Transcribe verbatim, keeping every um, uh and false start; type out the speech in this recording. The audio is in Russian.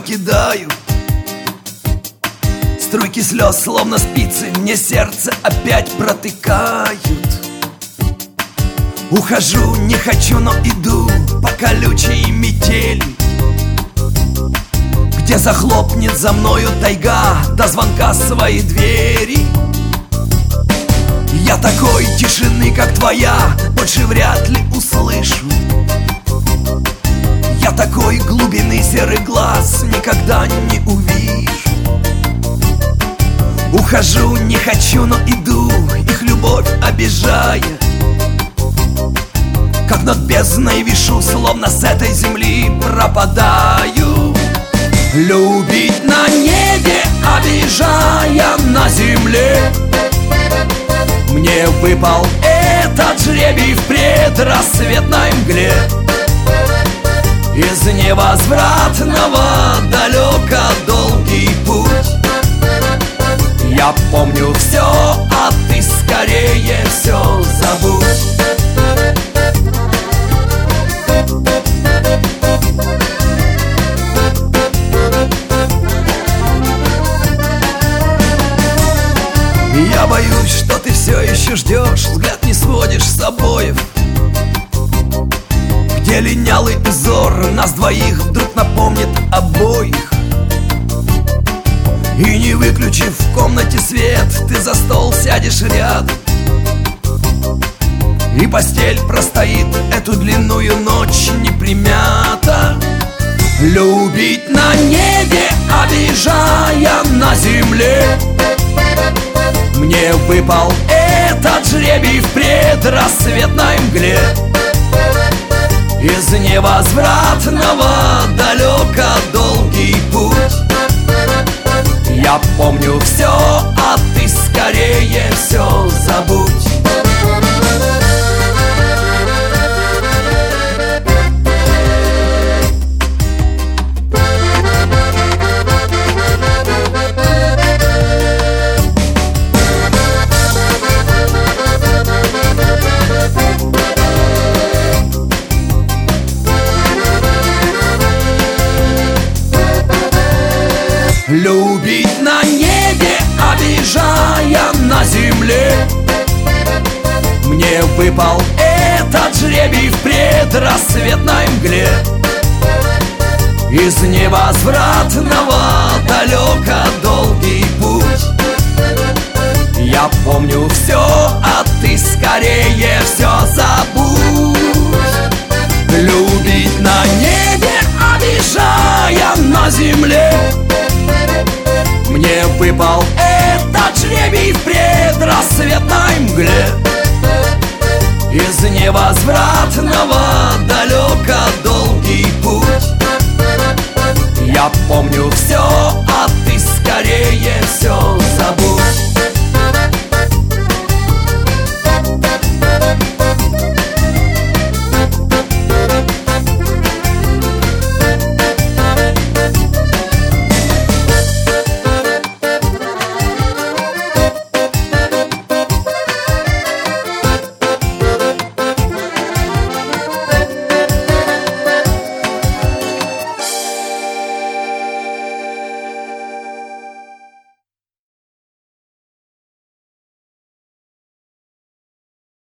покидаю. Струйки слез, словно спицы, мне сердце опять протыкают. Ухожу, не хочу, но иду по колючей метели, где захлопнет за мною тайга до звонка своей двери. Я такой тишины, как твоя, больше вряд ли услышу. Я такой глубины серый глаз никогда не увижу. Ухожу, не хочу, но иду, их любовь обижая. Как над бездной вишу, словно с этой земли пропадаю. Любить на небе, обижая на земле, мне выпал этот жребий в предрассветной мгле. Из невозвратного далеко долгий путь. Я помню все, а ты скорее все забудь. Я боюсь, что ты все еще ждешь, взгляд не сводишь с обоев, где линялый узор нас двоих вдруг напомнит обоих. И не выключив в комнате свет, ты за стол сядешь рядом, и постель простоит эту длинную ночь не примята. Любить на небе, обижая на земле, мне выпал этот жребий в предрассветной мгле. Из невозвратного далеко долгий путь. Я помню все, а ты скорее все забудь. Любить на небе, обижая на земле, мне выпал этот жребий в предрассветной мгле. Из невозвратного далеко долгий путь. Я помню все, а ты скорее все забудь. Любить на небе, обижая на земле, мне выпал этот жребий в предрассветной мгле. Из невозвратного далеко долгий путь. Я помню все,